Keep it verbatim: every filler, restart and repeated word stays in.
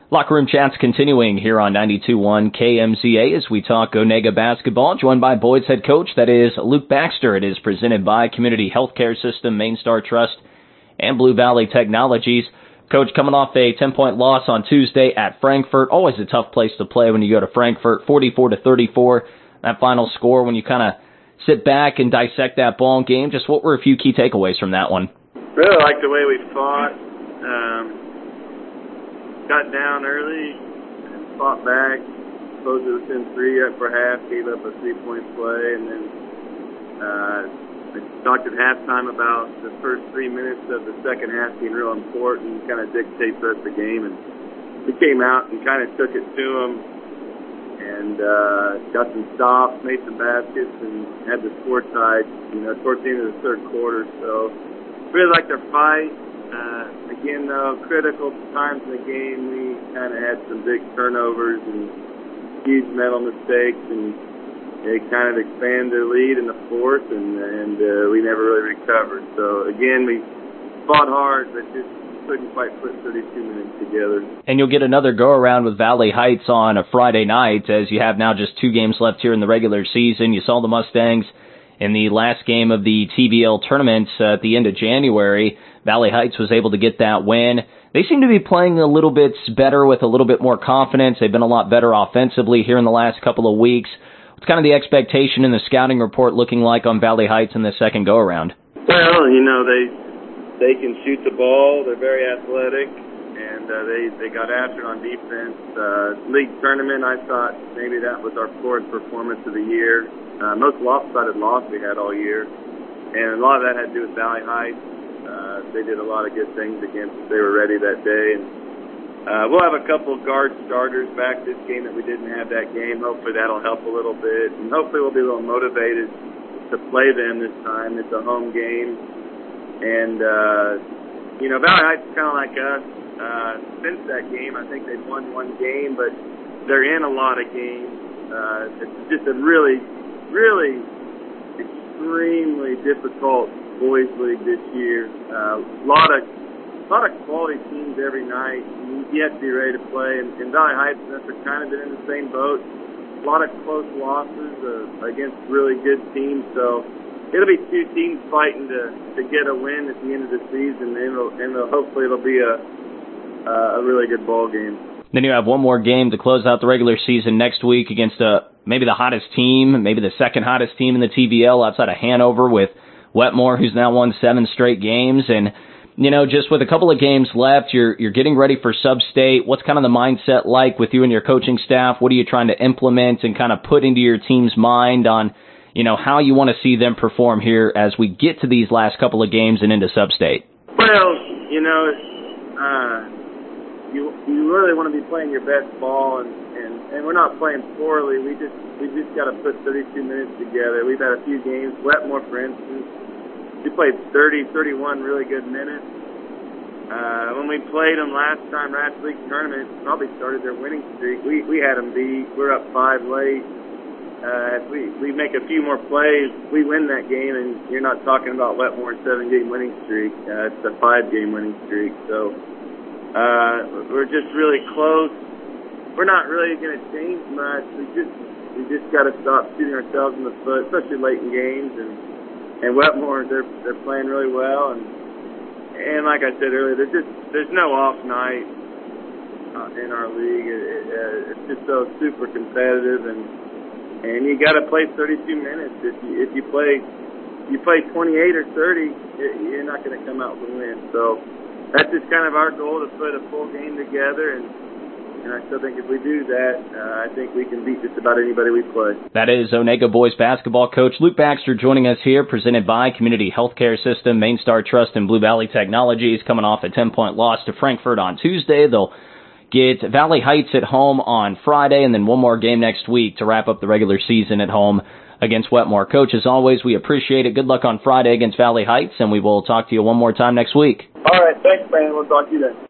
Locker Room Chats continuing here on ninety-two point one K M Z A as we talk Onega basketball, joined by Boyd's head coach, that is Luke Baxter. It is presented by Community Healthcare System, Main Star Trust, and Blue Valley Technologies. Coach, coming off a ten-point loss on Tuesday at Frankfort, always a tough place to play when you go to Frankfort, forty-four to thirty-four, that final score. When you kind of sit back and dissect that ball game, just what were a few key takeaways from that one? Really like the way we fought. Um, got down early, and fought back, closed it within three up for half, gave up a three-point play, and then uh, I talked at halftime about the first three minutes of the second half being real important, kind of dictate the rest of the game, and we came out and kind of took it to them, and uh, got some stops, made some baskets, and had the score tied, you know, towards the end of the third quarter. So really liked our fight. Uh, again, though, critical times in the game, we kind of had some big turnovers and huge mental mistakes, and they kind of expanded their lead in the fourth, and, and uh, we never really recovered. So, again, we fought hard, but just couldn't quite put thirty-two minutes together. And you'll get another go-around with Valley Heights on a Friday night, as you have now just two games left here in the regular season. You saw the Mustangs in the last game of the T B L tournament uh, at the end of January. Valley Heights was able to get that win. They seem to be playing a little bit better with a little bit more confidence. They've been a lot better offensively here in the last couple of weeks. What's kind of the expectation in the scouting report looking like on Valley Heights in the second go-around? Well, you know, they they can shoot the ball. They're very athletic, and uh, they, they got after it on defense. Uh, league tournament, I thought maybe that was our fourth performance of the year. Uh, most lopsided loss we had all year, and a lot of that had to do with Valley Heights. Uh, they did a lot of good things against us. They were ready that day. And uh, we'll have a couple of guard starters back this game that we didn't have that game. Hopefully that'll help a little bit. And hopefully we'll be a little motivated to play them this time. It's a home game. And, uh, you know, Valley Heights is kind of like us. Uh, since that game, I think they've won one game, but they're in a lot of games. Uh, it's just a really, really extremely difficult boys league this year. A uh, lot of lot of quality teams every night. You have to be ready to play. And, and Valley Heights and us are kind of been in the same boat. A lot of close losses uh, against really good teams. So it'll be two teams fighting to, to get a win at the end of the season, and, it'll, and it'll, hopefully it'll be a uh, a really good ball game. Then you have one more game to close out the regular season next week against uh, maybe the hottest team, maybe the second hottest team in the T B L outside of Hanover, with Wetmore, who's now won seven straight games. And, you know, just with a couple of games left, you're you're getting ready for Sub-State. What's kind of the mindset like with you and your coaching staff? What are you trying to implement and kind of put into your team's mind on, you know, how you want to see them perform here as we get to these last couple of games and into Sub-State? Well, you know, uh, you you really want to be playing your best ball, and, and, and we're not playing poorly. We just we just got to put thirty-two minutes together. We've had a few games. Wetmore, for instance, we played thirty, thirty-one really good minutes. Uh, when we played them last time, last league tournament, probably started their winning streak. We we had them beat. We're up five late. Uh, if we, we make a few more plays, we win that game, and you're not talking about Wetmore's seven-game winning streak. Uh, it's a five-game winning streak. So uh, we're just really close. We're not really going to change much. We just we just got to stop shooting ourselves in the foot, especially late in games. And and Wetmore, they're they're playing really well. And and like I said earlier, there's just there's no off night uh, in our league. It, it, uh, it's just so super competitive, and and you got to play thirty-two minutes. If you if you play you play twenty-eight or thirty, it, you're not going to come out with a win. So that's just kind of our goal, to put a full game together. And. And I still think if we do that, uh, I think we can beat just about anybody we play. That is Onega boys basketball coach Luke Baxter joining us here, presented by Community Healthcare System, Main Star Trust, and Blue Valley Technologies, coming off a ten-point loss to Frankfort on Tuesday. They'll get Valley Heights at home on Friday, and then one more game next week to wrap up the regular season at home against Wetmore. Coach, as always, we appreciate it. Good luck on Friday against Valley Heights, and we will talk to you one more time next week. All right. Thanks, man. We'll talk to you then.